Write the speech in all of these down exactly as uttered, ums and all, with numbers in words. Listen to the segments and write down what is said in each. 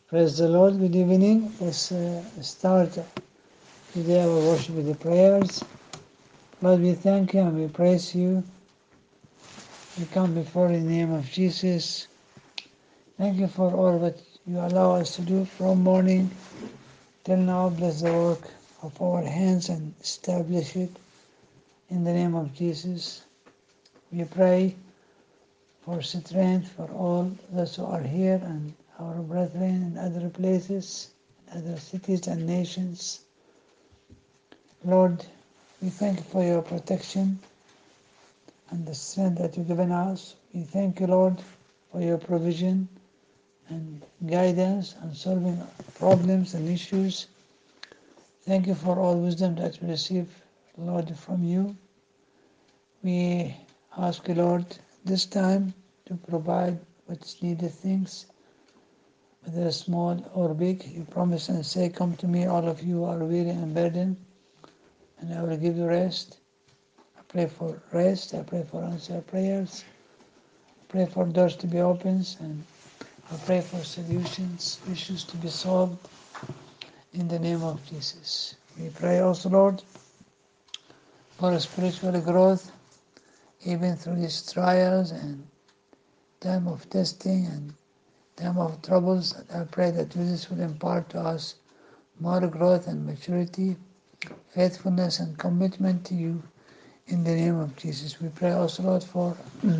Praise the Lord. Good evening. Let's uh, start today our worship with the prayers. Lord, we thank you and we praise you. We come before in the name of Jesus. Thank you for all that you allow us to do from morning till now. Bless the work of our hands and establish it in the name of Jesus. We pray for strength for all those who are here and our brethren in other places, other cities and nations. Lord, we thank you for your protection and the strength that you've given us. We thank you, Lord, for your provision and guidance and solving problems and issues. Thank you for all wisdom that we receive, Lord, from you. We ask you, Lord, this time to provide what's needed things, whether small or big. You promise and say, come to me, all of you who are weary and burdened, and I will give you rest. I pray for rest. I pray for answered prayers. I pray for doors to be opened, and I pray for solutions, issues to be solved in the name of Jesus. We pray also, Lord, for spiritual growth, even through these trials and time of testing and time of troubles. I pray that Jesus will impart to us more growth and maturity, faithfulness and commitment to you in the name of Jesus. We pray also, Lord, for,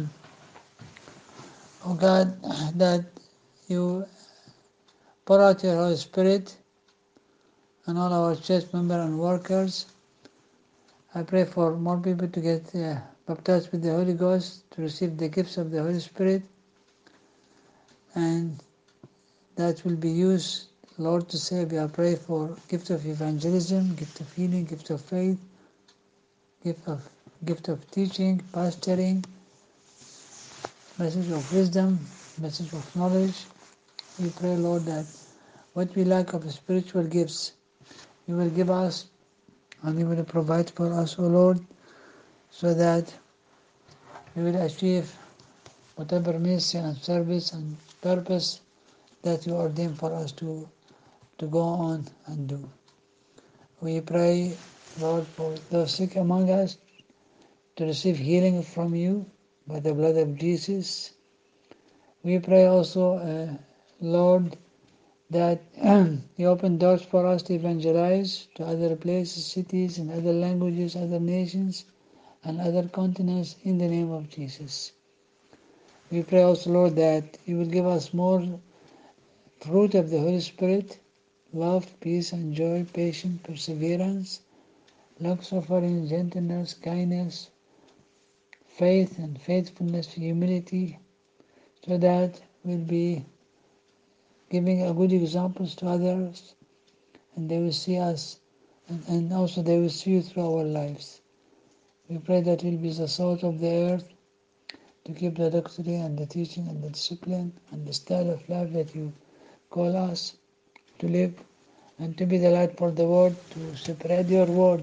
oh God, that you pour out your Holy Spirit on all our church members and workers. I pray for more people to get uh, baptized with the Holy Ghost, to receive the gifts of the Holy Spirit, and that will be used, Lord, to save. I pray for gift of evangelism, gift of healing, gift of faith, gift of gift of teaching, pastoring, message of wisdom, message of knowledge. We pray, Lord, that what we lack of spiritual gifts, you will give us, and you will provide for us, O Lord, so that we will achieve whatever mission and service and purpose that you ordained for us to, to go on and do. We pray, Lord, for those sick among us to receive healing from you by the blood of Jesus. We pray also, uh, Lord, that you open doors for us to evangelize to other places, cities, and other languages, other nations, and other continents in the name of Jesus. We pray also, Lord, that you will give us more fruit of the Holy Spirit, love, peace, and joy, patience, perseverance, long-suffering, gentleness, kindness, faith and faithfulness, humility, so that we'll be giving a good examples to others, and they will see us, and, and also they will see you through our lives. We pray that we'll be the salt of the earth, to keep the doctrine and the teaching and the discipline and the style of life that you call us to live, and to be the light for the world, to spread your word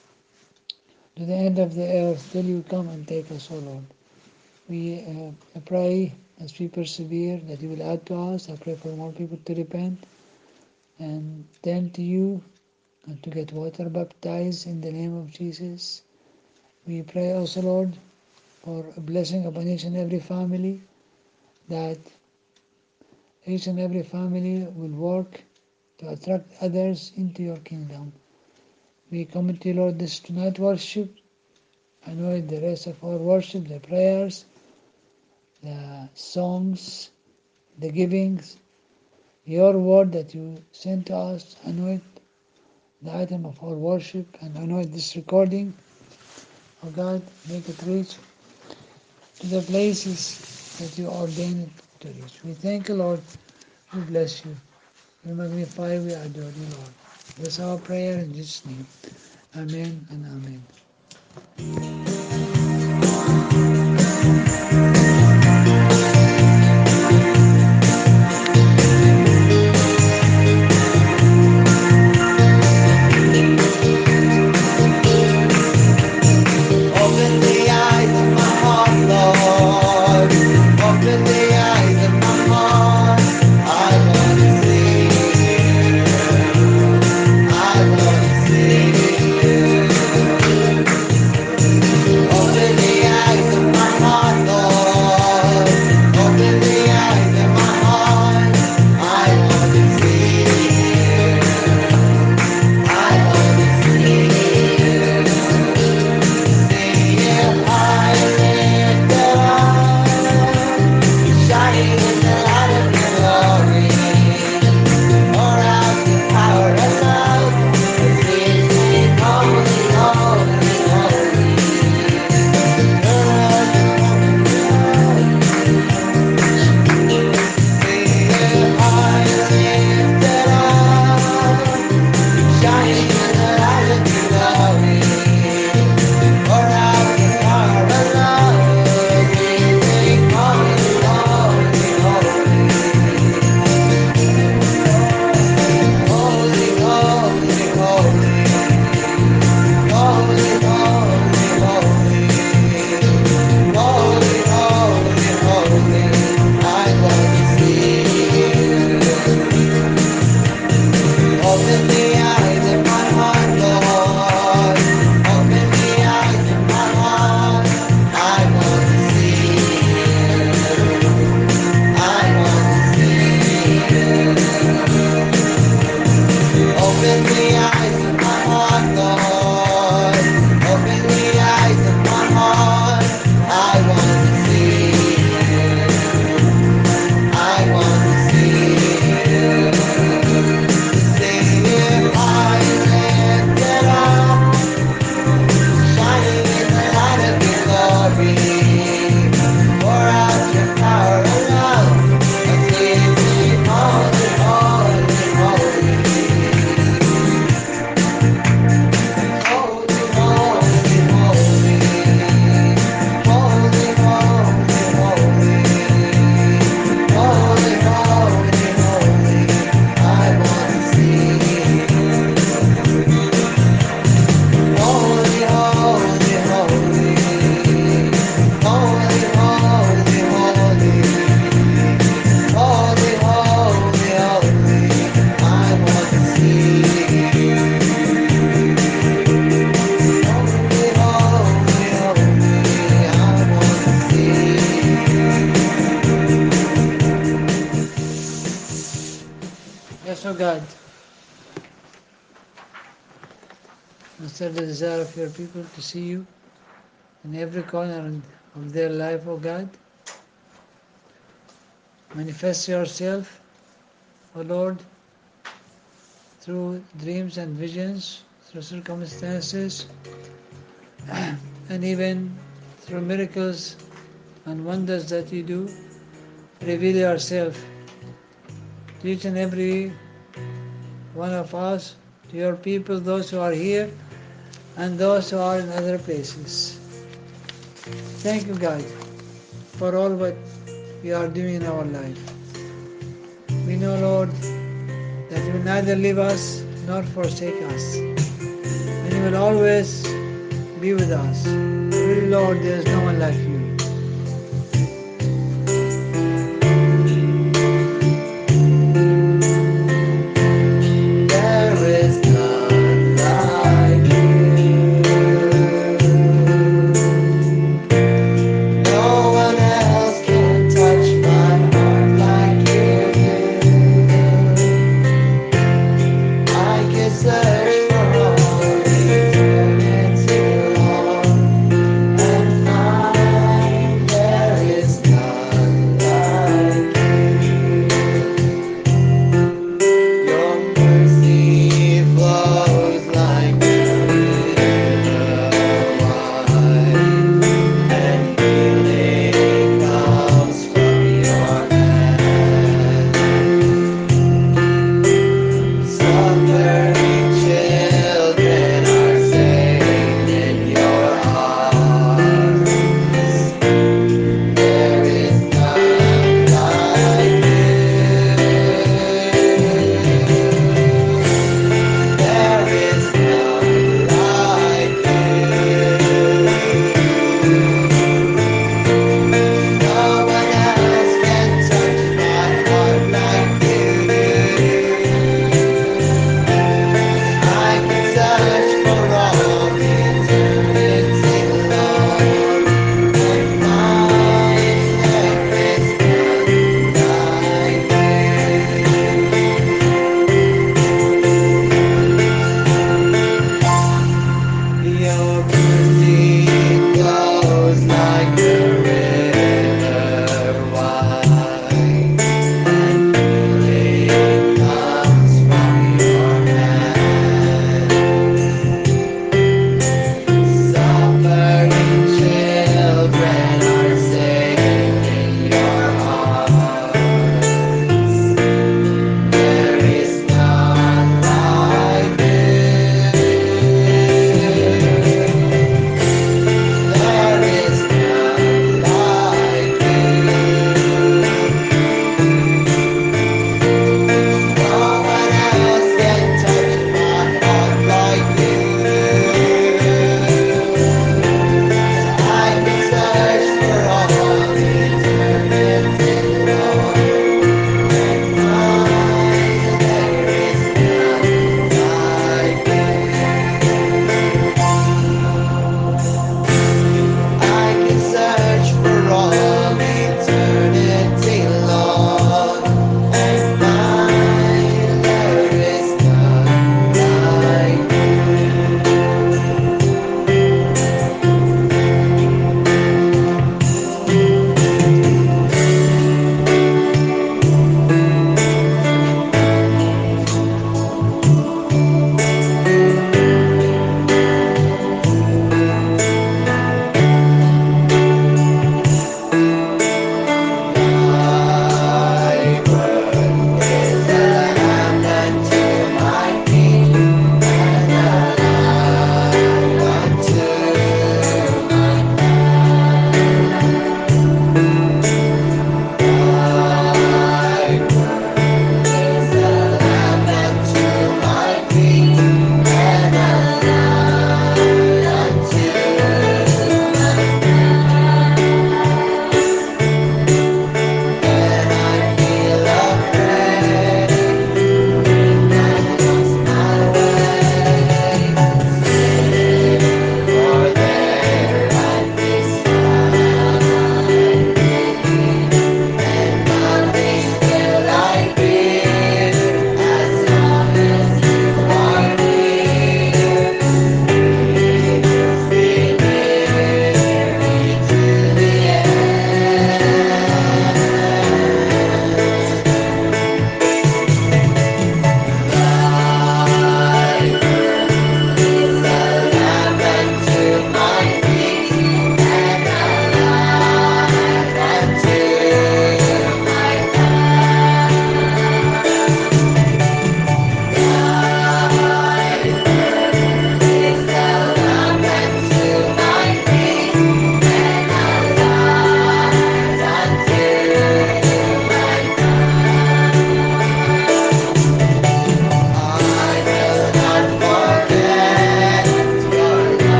to the end of the earth till you come and take us, O Lord. We uh, pray as we persevere that you will add to us. I pray for more people to repent and turn to you and to get water baptized in the name of Jesus. We pray also, Lord, for a blessing upon each and every family, that each and every family will work to attract others into your kingdom. We commit to you, Lord, this tonight worship. Anoint the rest of our worship, the prayers, the songs, the givings, your word that you sent to us. Anoint the item of our worship and anoint this recording. Oh God, make it reach to the places that you ordained it to reach. We thank you, Lord. We bless you. We magnify, we adore you, Lord. That's our prayer in Jesus' name. Amen and amen. Open the eyes of my heart, Lord. Open the eyes of my heart. I want to see Yes, O God, answer the desire of your people to see you in every corner of their life, O God. Manifest yourself, O Lord, through dreams and visions, through circumstances, and even through miracles and wonders that you do. Reveal yourself to each and every one of us, to your people, those who are here and those who are in other places. Thank you, God, for all what you are doing in our life. We know, Lord, that you will neither leave us nor forsake us, and you will always be with us. Really, Lord, there is no one like you. There is none like you. No one else can touch my heart like you do. I could search for all eternity long and find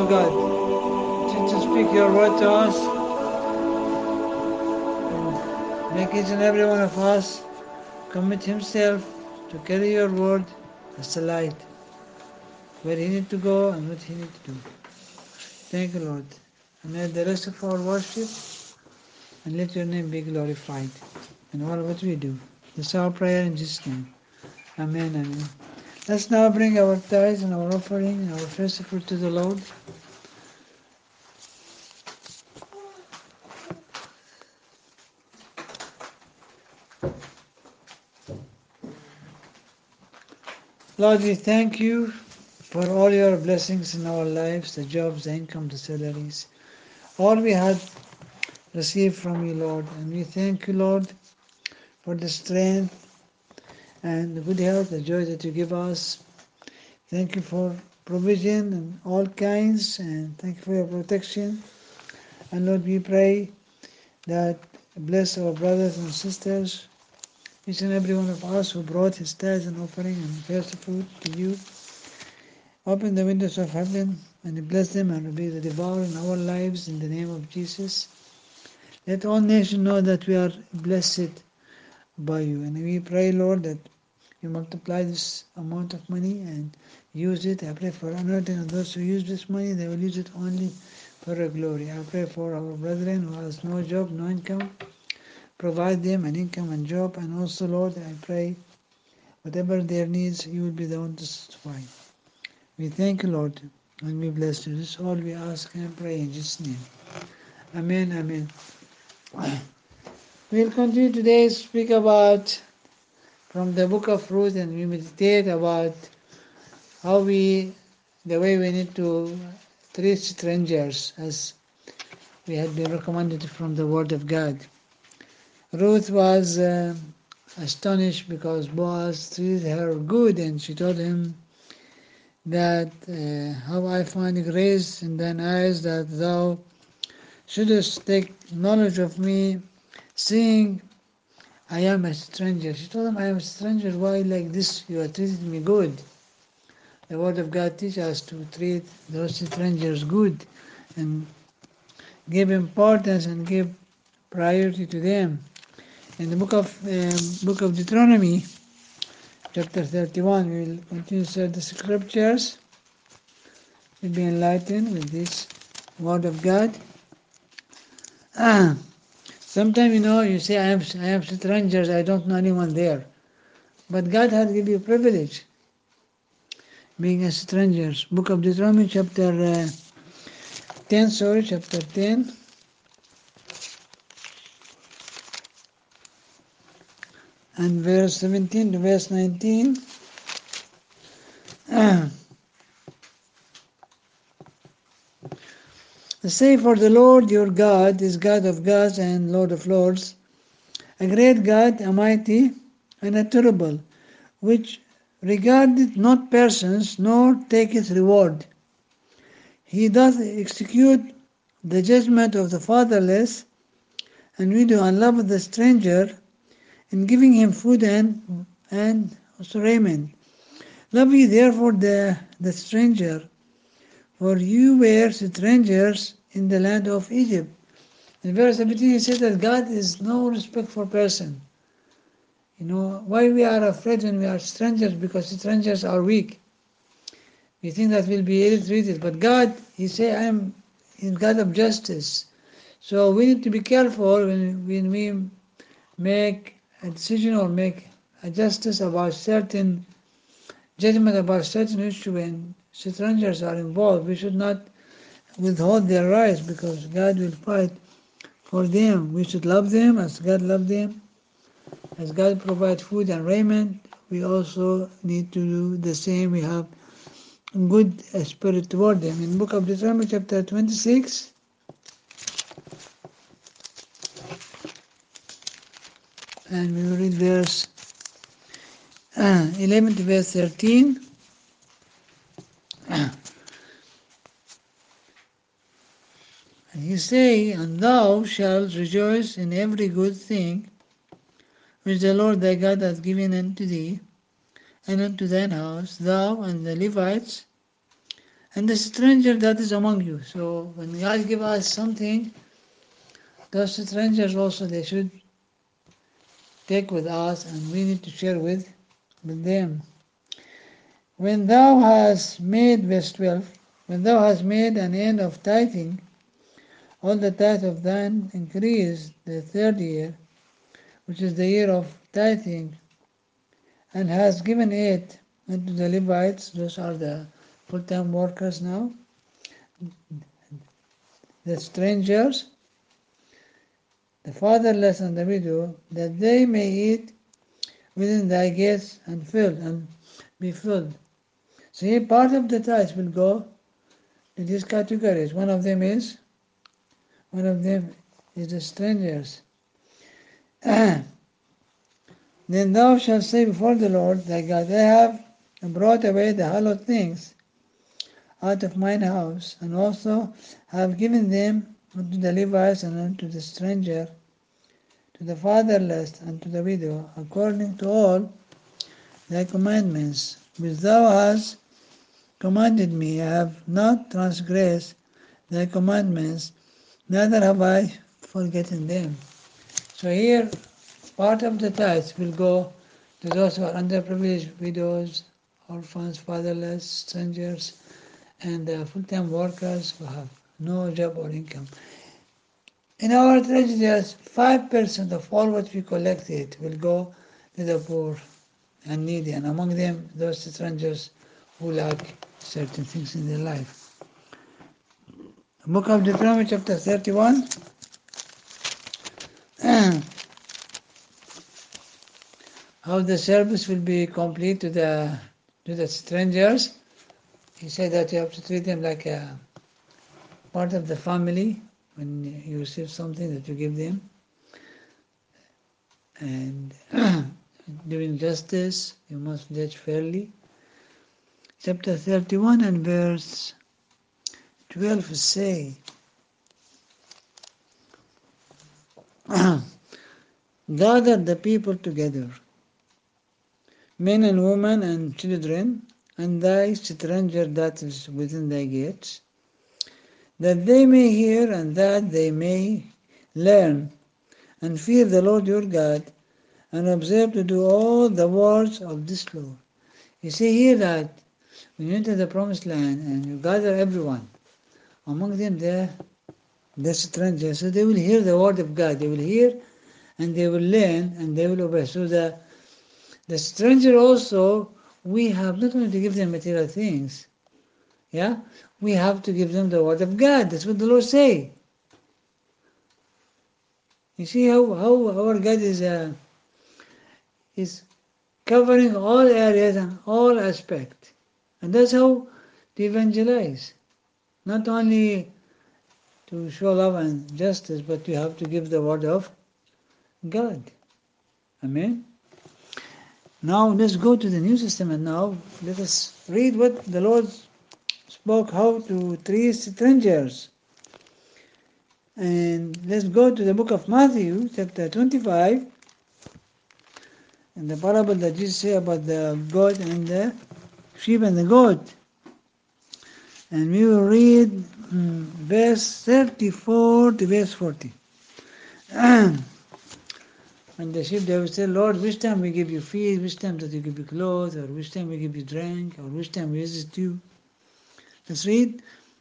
O God, to, to speak your word to us. And make each and every one of us commit himself to carry your word as a light, where he need to go and what he need to do. Thank you, Lord. And may the rest of our worship, and let your name be glorified in all what we do. This is our prayer in Jesus' name. Amen, amen. Let's now bring our tithes and our offering and our first fruit to the Lord. Lord, we thank you for all your blessings in our lives, the jobs, the income, the salaries, all we had received from you, Lord. And we thank you, Lord, for the strength and the good health, the joy that you give us. Thank you for provision and all kinds, and thank you for your protection. And Lord, we pray that bless our brothers and sisters, each and every one of us who brought his tithes and offering and first fruit to you. Open the windows of heaven and bless them and be the devour in our lives in the name of Jesus. Let all nations know that we are blessed by you. And we pray, Lord, that you multiply this amount of money and use it. I pray for anointing of those who use this money. They will use it only for your glory. I pray for our brethren who has no job, no income. Provide them an income and job. And also, Lord, I pray whatever their needs, you will be the one to supply. We thank you, Lord, and we bless you. This is all we ask and pray in Jesus' name. Amen, amen. We'll continue today to speak about from the book of Ruth, and we meditate about how we, the way we need to treat strangers, as we had been recommended from the Word of God. Ruth was uh, astonished because Boaz treated her good, and she told him that uh, how I find grace in thine eyes, that thou shouldest take knowledge of me, seeing I am a stranger. She told him, I am a stranger. Why like this? You are treating me good. The Word of God teaches us to treat those strangers good and give importance and give priority to them. In the book of um, book of Deuteronomy, chapter thirty-one, we will continue to share the scriptures. We'll be enlightened with this Word of God. Ah, sometimes, you know, you say, I am, I am strangers, I don't know anyone there. But God has given you privilege, being a stranger. Book of Deuteronomy, chapter uh, ten, sorry, chapter ten. And verse seventeen to verse nineteen. Say, for the Lord your God is God of gods and Lord of lords, a great God, a mighty, and a terrible, which regardeth not persons, nor taketh reward. He doth execute the judgment of the fatherless and widow, and loveth the stranger, in giving him food and and also raiment. Love ye therefore the, the stranger, for you were strangers in the land of Egypt. In verse seventeen, he said that God is no respect for person. You know, why we are afraid when we are strangers? Because strangers are weak. We think that we'll be ill-treated. But God, he said, I am in God of justice. So we need to be careful when, when we make a decision or make a justice about certain judgment about certain issue when strangers are involved. We should not withhold their rights because God will fight for them. We should love them as God loved them. As God provides food and raiment, we also need to do the same. We have good spirit toward them. In the book of Deuteronomy chapter twenty-six, and we will read verse uh, eleven to verse thirteen. And he say, and thou shalt rejoice in every good thing which the Lord thy God hath given unto thee, and unto thine house, thou and the Levites, and the stranger that is among you. So when God give us something, those strangers also they should take with us, and we need to share with, with them. When thou hast made, verse twelve, when thou hast made an end of tithing, all the tithe of thine increase the third year, which is the year of tithing, and hast given it unto the Levites, those are the full-time workers now, the strangers, the fatherless and the widow, that they may eat within thy gates and filled and be filled. So here part of the tithes will go to these categories. One of them is one of them is the strangers. Then thou shalt say before the Lord thy God, I have brought away the hallowed things out of mine house, and also have given them unto the Levites and unto the stranger, to the fatherless and to the widow, according to all thy commandments, which thou hast commanded me. I have not transgressed thy commandments, neither have I forgotten them. So here, part of the tithes will go to those who are underprivileged, widows, orphans, fatherless, strangers, and uh, full-time workers who have no job or income. In our treasuries, five percent of all what we collected will go to the poor and needy, and among them those strangers who lack certain things in their life. Book of Deuteronomy chapter thirty-one. How the service will be complete to the to the strangers. He said that you have to treat them like a part of the family. When you receive something, that you give them, and doing justice, you must judge fairly. Chapter thirty-one and verse twelve say, gather the people together, men and women and children, and thy stranger that is within thy gates, that they may hear and that they may learn, and fear the Lord your God, and observe to do all the words of this law. You see here that when you enter the promised land and you gather everyone, among them the, the strangers, so they will hear the word of God. They will hear and they will learn and they will obey. So the, the stranger also, we have not only to give them material things, yeah, we have to give them the word of God. That's what the Lord say. You see how, how our God is uh, is covering all areas and all aspects. And that's how to evangelize. Not only to show love and justice, but you have to give the word of God. Amen. Now let's go to the New Testament now. Let us read what the Lord spoke how to treat strangers. And let's go to the book of Matthew, chapter twenty-five, and the parable that Jesus said about the goat and the sheep and the goat. And we will read um, verse thirty-four to verse forty. And the sheep, they will say, Lord, which time we give you feed, which time that you give you clothes, or which time we give you drink, or which time we visit you. Let's read.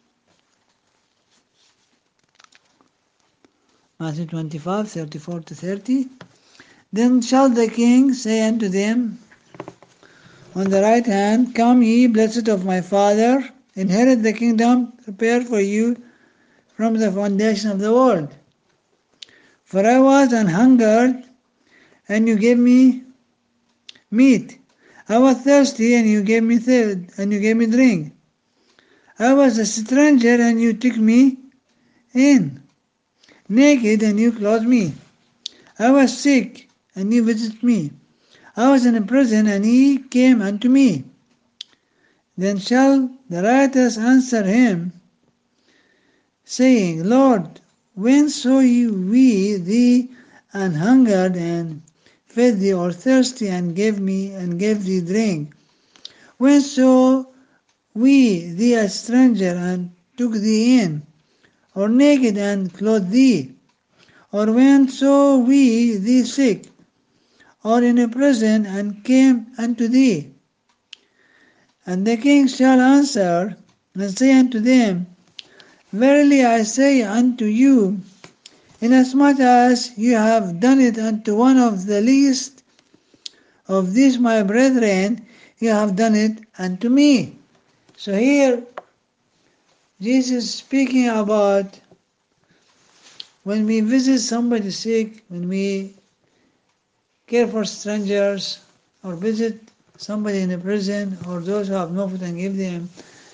Matthew twenty-five, thirty-four to thirty. Then shall the king say unto them on the right hand, Come ye, blessed of my Father, inherit the kingdom prepared for you from the foundation of the world. For I was an hungered, and you gave me meat. I was thirsty, and you gave me th- and you gave me drink. I was a stranger, and you took me in. Naked, and you clothed me. I was sick, and you visited me. I was in a prison, and ye came unto me. Then shall the righteous answer him, saying, Lord, when saw we thee an hungered, and fed thee, or thirsty, and gave me and gave thee drink? When saw we thee a stranger and took thee in, or naked and clothed thee? Or when saw we thee sick, or in a prison and came unto thee? And the king shall answer and say unto them, Verily I say unto you, inasmuch as you have done it unto one of the least of these my brethren, you have done it unto me. So here Jesus is speaking about when we visit somebody sick, when we care for strangers, or visit somebody in a prison, or those who have no food and give them.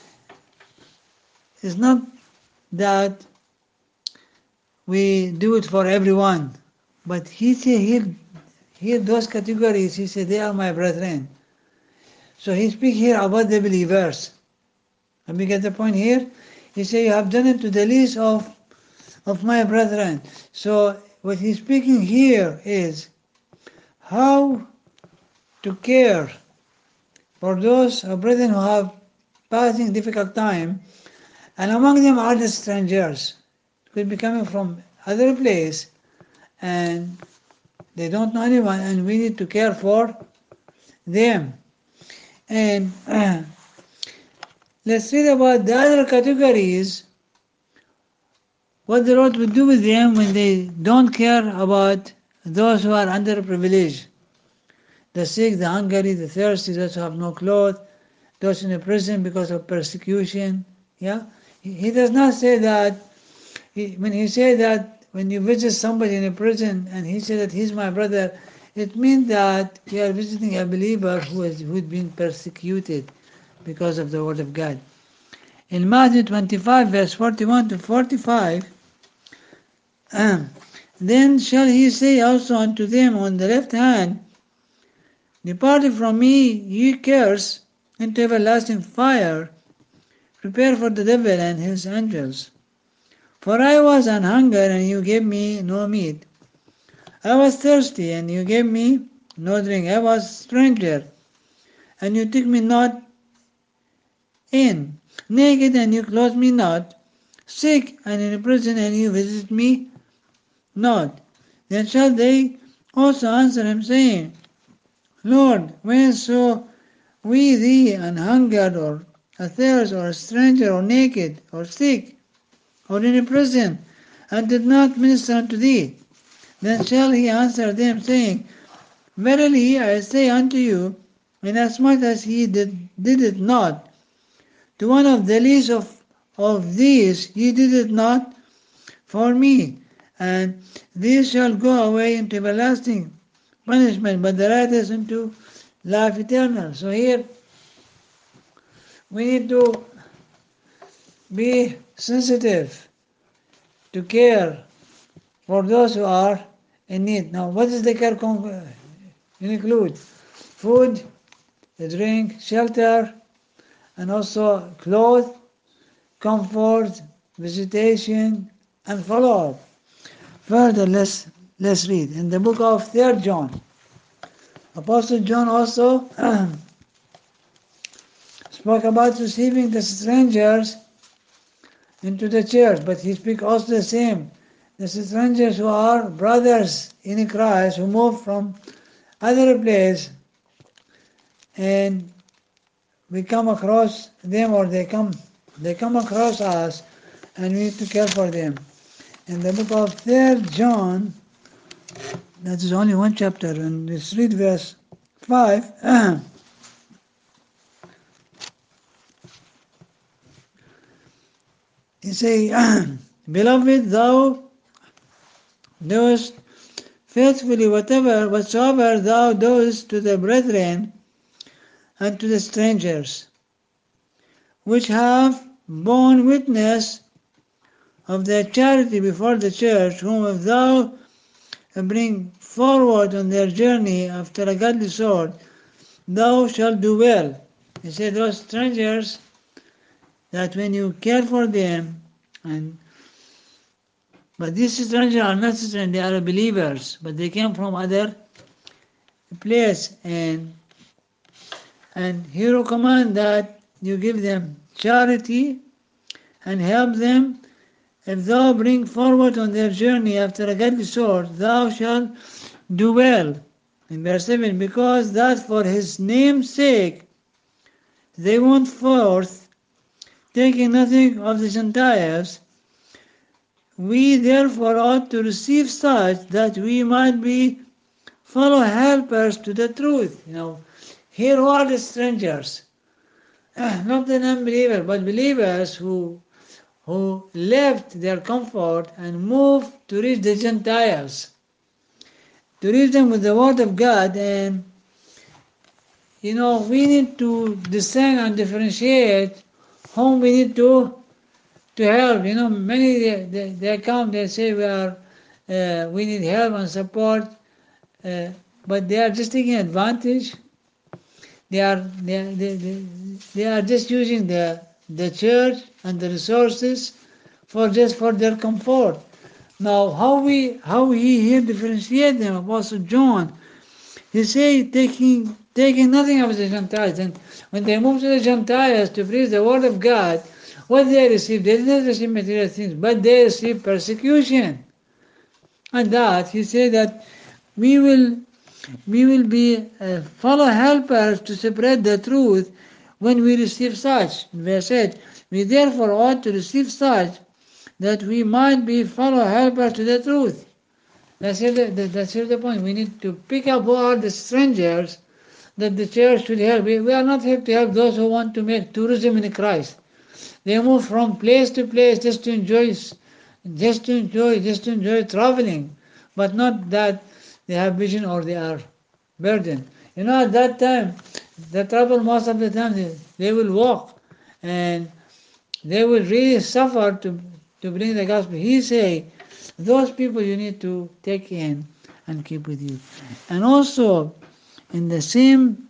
It's not that we do it for everyone, but he said here, here those categories, he said, they are my brethren. So he speaks here about the believers. Let me get the point here. He said, you have done it to the least of, of my brethren. So what he's speaking here is how to care for those uh, brethren who have passing difficult time, and among them are the strangers who could be coming from other place, and they don't know anyone, and we need to care for them. And uh, let's read about the other categories, what the Lord will do with them when they don't care about those who are underprivileged. The sick, the hungry, the thirsty, those who have no clothes, those in a prison because of persecution. Yeah, he, he does not say that. He, when he said that, when you visit somebody in a prison and he said that he's my brother, it means that you are visiting a believer who has who'd been persecuted because of the word of God. In Matthew twenty-five, verse forty-one to forty-five, then shall he say also unto them on the left hand, Depart from me, ye cursed, into everlasting fire, prepared for the devil and his angels. For I was an hunger, and you gave me no meat. I was thirsty, and you gave me no drink. I was a stranger, and you took me not in. Naked, and you clothed me not. Sick, and in prison, and you visited me not. Then shall they also answer him, saying, Lord, when saw we thee an hungered, or athirst, or a stranger, or naked, or sick, or in a prison, and did not minister unto thee? Then shall he answer them, saying, Verily I say unto you, inasmuch as he did, did it not to one of the least of, of these, ye did it not for me. And these shall go away into everlasting punishment, but the righteous into life eternal. So here we need to be sensitive to care for those who are in need. Now, what does the care con- include? Food, drink, shelter, and also clothes, comfort, visitation, and follow-up. Further, let's, let's read. In the book of Third John, Apostle John also spoke about receiving the strangers into the church, but he speaks also the same. The strangers who are brothers in Christ, who move from other place, and we come across them, or they come they come across us, and we need to care for them. In the book of Third John, that is only one chapter, and let's read verse five. He say, Beloved, thou doest faithfully whatever whatsoever thou doest to the brethren and to the strangers, which have borne witness of their charity before the church, whom if thou bring forward on their journey after a godly sort, thou shalt do well. He said, those strangers, that when you care for them, and but these strangers are not strangers, they are believers, but they came from other place, and and he recommend that you give them charity and help them. If thou bring forward on their journey after a godly sort, thou shalt do well. In verse seven, because that for his name's sake they went forth, taking nothing of the Gentiles, we therefore ought to receive such that we might be fellow helpers to the truth. You know, here who are the strangers, not the non-believers, but believers who who left their comfort and moved to reach the Gentiles, to reach them with the word of God. And you know, we need to discern and differentiate whom we need to to help. You know, many they, they, they come, they say we are uh, we need help and support, uh, but they are just taking advantage. They are they, are- they, they, they are just using the the church and the resources for just for their comfort. Now, how we how he here differentiate them, Apostle John, he say taking taking nothing of the Gentiles, and when they moved to the Gentiles to preach the word of God, what they received, they did not receive material things, but they received persecution. And that he said that we will we will be uh, fellow helpers to spread the truth when we receive such. Verse eight, we therefore ought to receive such that we might be fellow helpers to the truth. That's here the, the, that's here the point. We need to pick up who are the strangers that the church should help. We, we are not here to help those who want to make tourism in Christ. They move from place to place just to enjoy, just to enjoy, just to enjoy traveling, but not that they have vision or they are burdened. You know, at that time, the travel most of the time they, they will walk, and they will really suffer to to bring the gospel. He say, those people you need to take in and keep with you. And also, in the same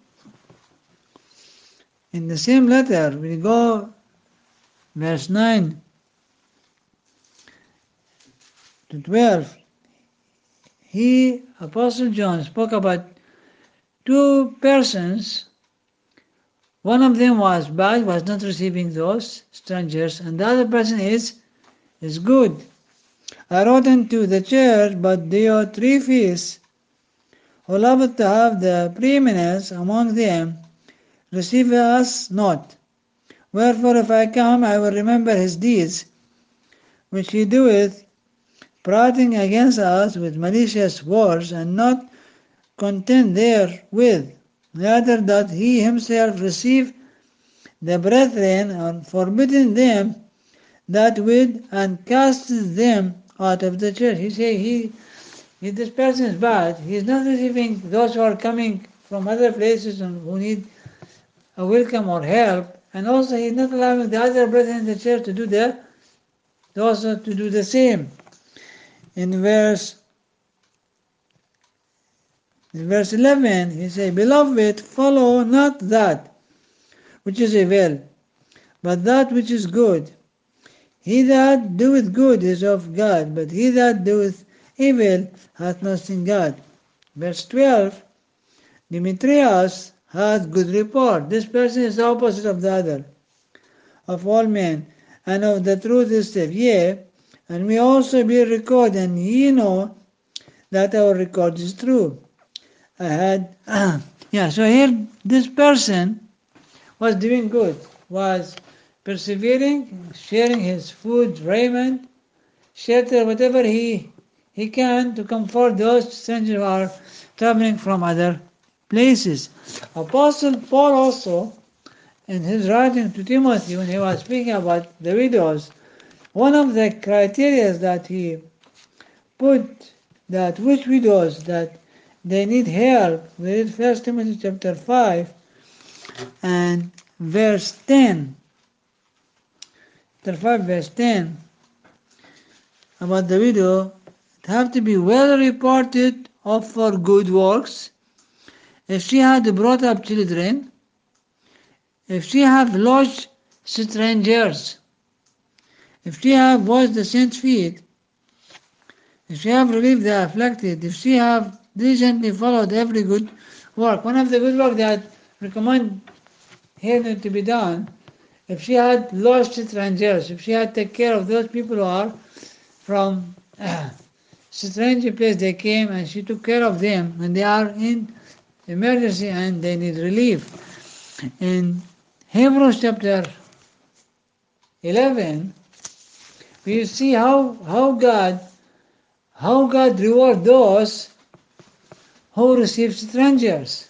in the same letter, we go verse nine to twelve. He, Apostle John, spoke about two persons. One of them was bad, was not receiving those strangers, and the other person is is good. I wrote unto the church, but Diotrephes, who loveth to have the preeminence among them, receive us not. Wherefore, if I come, I will remember his deeds, which he doeth, prating against us with malicious words, and not content therewith, neither that he himself receive the brethren, and forbidding them that with, and cast them out of the church. He say he, if this person is bad, he is not receiving those who are coming from other places and who need a welcome or help, and also he is not allowing the other brethren in the church to do the, also to do the same. In verse in verse eleven, he say, Beloved, follow not that which is evil, but that which is good. He that doeth good is of God, but he that doeth evil hath not seen God. Verse twelve, Demetrius hath good report. This person is the opposite of the other, of all men, and of the truth is safe. Yea, and we also be record, and ye know that our record is true. I had, yeah, so here this person was doing good, was persevering, sharing his food, raiment, shelter, whatever he he can to comfort those strangers who are traveling from other places. Apostle Paul also, in his writing to Timothy, when he was speaking about the widows, one of the criteria that he put, that which widows that they need help, we read First Timothy chapter five and verse ten. Chapter five, verse ten, about the widow, it have to be well reported of for good works, if she had brought up children, if she have lodged strangers, if she have washed the saints' feet, if she have relieved the afflicted, if she have diligently followed every good work. One of the good work that recommend here to be done if she had lost strangers, if she had taken care of those people who are from uh, strange place they came, and she took care of them when they are in emergency and they need relief. In Hebrews chapter eleven, we see how, how God how God rewards those who receive strangers.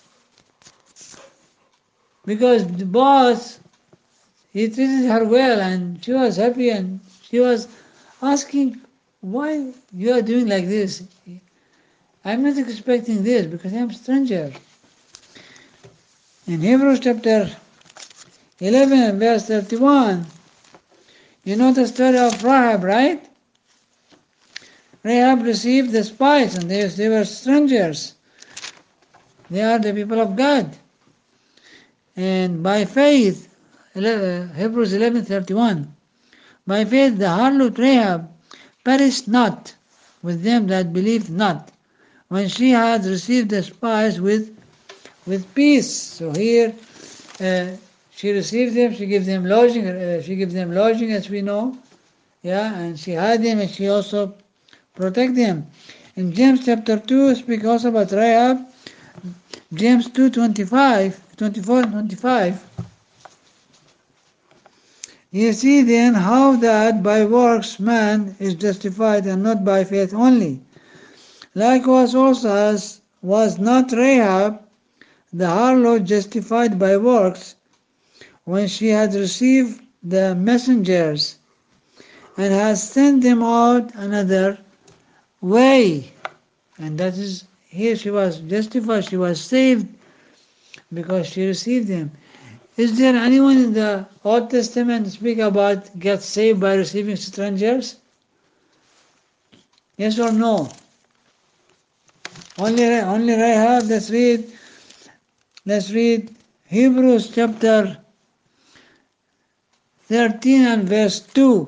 Because the boss, he treated her well and she was happy, and she was asking, why you are doing like this? I'm not expecting this because I'm a stranger. In Hebrews chapter eleven verse thirty-one, you know the story of Rahab, right? Rahab received the spies, and they, they were strangers. They are the people of God. And by faith, Hebrews eleven thirty-one, by faith the harlot Rahab perished not with them that believed not, when she had received the spies with with peace. So here uh, she received them, she gave them lodging, uh, she gave them lodging, as we know, yeah, and she had them, and she also protect them. In James chapter two, speak also about Rahab. James two twenty-five, twenty-four and twenty-five. You see then how that by works man is justified, and not by faith only. Likewise also as was not Rahab the harlot justified by works, when she had received the messengers, and has sent them out another way. And that is, here she was justified, she was saved because she received them. Is there anyone in the Old Testament speak about get saved by receiving strangers? Yes or no? Only only Rahab. Let's read. Let's read Hebrews chapter thirteen and verse two.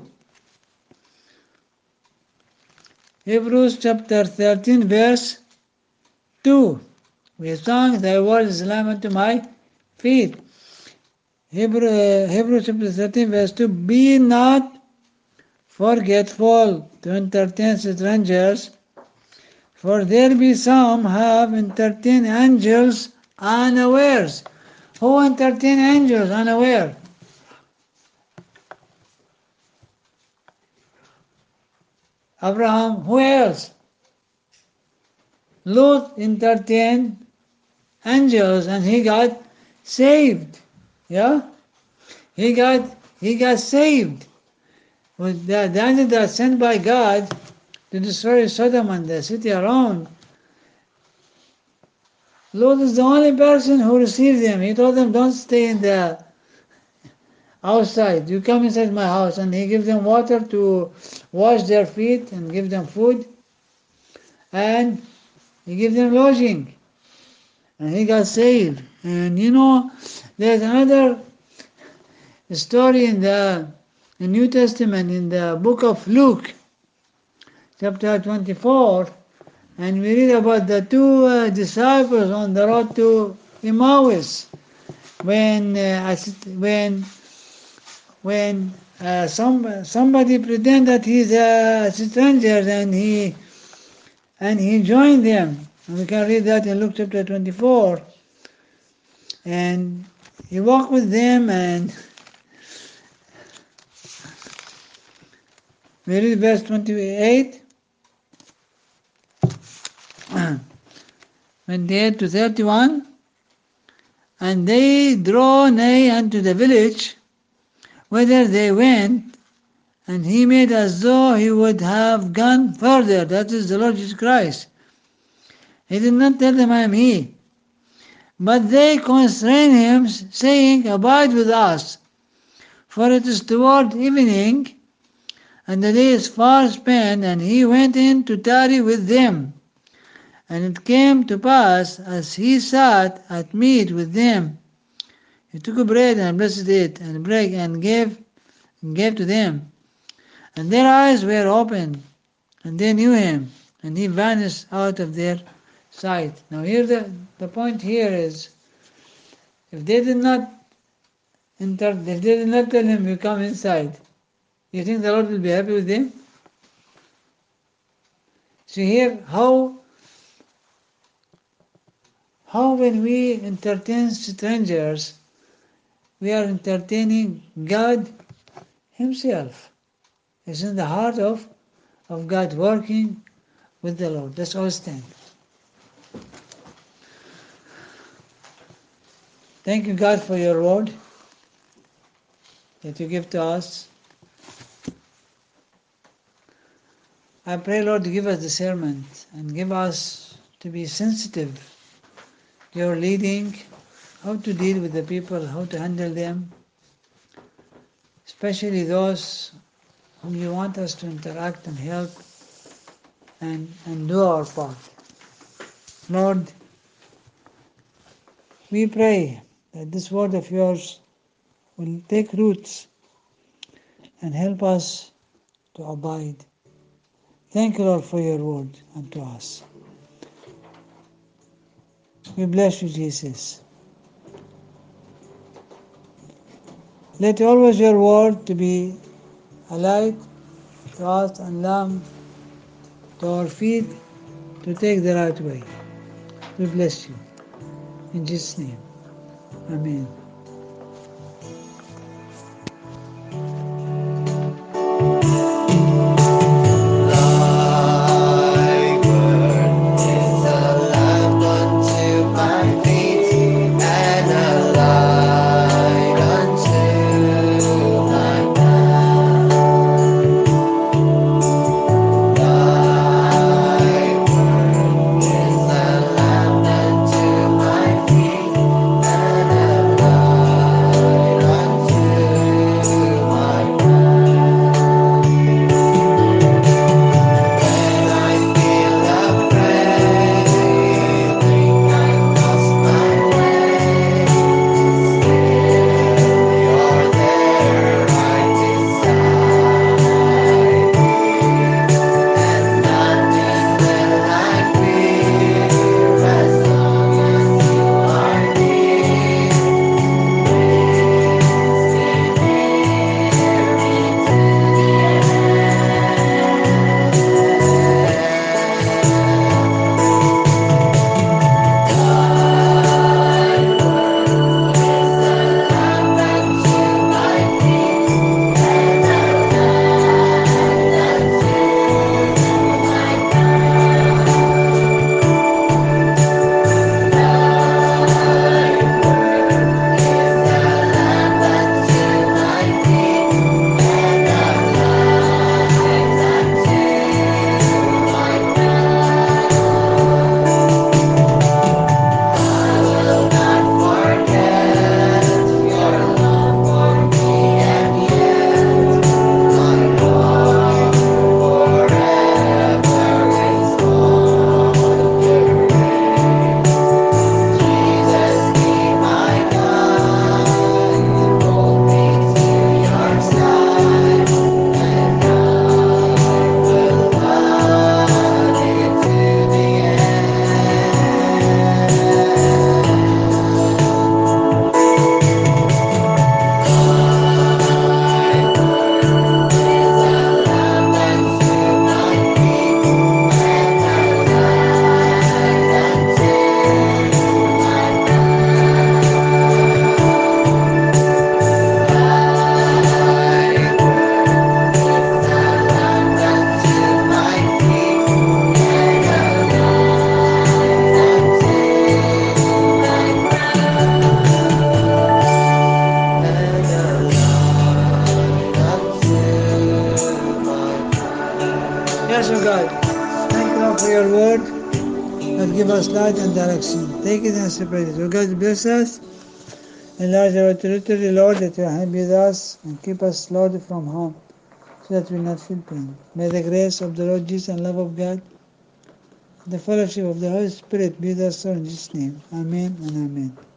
Hebrews chapter thirteen verse two. We sang, thy word is a lamp unto my feet. Hebrew, uh, Hebrews chapter thirteen verse two. Be not forgetful to entertain strangers, for there be some have entertained angels unawares. Who entertain angels unaware? Abraham. Who else? Lot entertained angels and he got saved. Yeah? He got he got saved. With the, the angel that sent by God to destroy Sodom and the city around, Lot is the only person who received them. He told them, don't stay in the outside. You come inside my house. And he gives them water to wash their feet and give them food. And he gives them lodging. And he got saved. And you know, there's another story in the New Testament, in the book of Luke, chapter twenty-four. And we read about the two uh, disciples on the road to Emmaus, when uh, when when uh, some somebody pretend that he's a stranger, and he and he joined them. And we can read that in Luke chapter twenty-four. And he walked with them, and we read verse twenty-eight. twenty-eight to thirty-one. And they draw nigh unto the village whither they went, and he made as though he would have gone further. That is the Lord Jesus Christ. He did not tell them, I am he. But they constrained him, saying, Abide with us, for it is toward evening, and the day is far spent. And he went in to tarry with them. And it came to pass, as he sat at meat with them, he took a bread and blessed it, and brake and gave, and gave to them. And their eyes were opened, and they knew him, and he vanished out of their sight. Now here the, the point here is, if they did not enter, they did not tell him, you come inside. You think the Lord will be happy with him? So here, how, how when we entertain strangers, we are entertaining God Himself. It's in the heart of, of God working with the Lord. Let's all stand. Thank you, God, for your word that you give to us. I pray, Lord, to give us discernment and give us to be sensitive to your leading, how to deal with the people, how to handle them, especially those whom you want us to interact and help and, and do our part. Lord, we pray that this word of yours will take roots and help us to abide. Thank you, Lord, for your word unto us. We bless you, Jesus. Let always your word to be a light to us and lamp to our feet to take the right way. We bless you. In Jesus' name. Amen. Thy word is a lamp unto my feet and a light unto my path. Thy word is a lamp unto my feet and a light unto my path. When I feel afraid, think I've lost my way. Still, you're there right beside me, and nothing will I fear as long as you are near. Stay near me to the Yes, O God. Thank you, Lord, for your word that give us light and direction. Take it and spread it. O God, bless us. Enlarge our territory, Lord, that your hand be with us and keep us, Lord, from harm, so that we not feel pain. May the grace of the Lord Jesus and love of God, the fellowship of the Holy Spirit be with us all in Jesus' name. Amen and amen.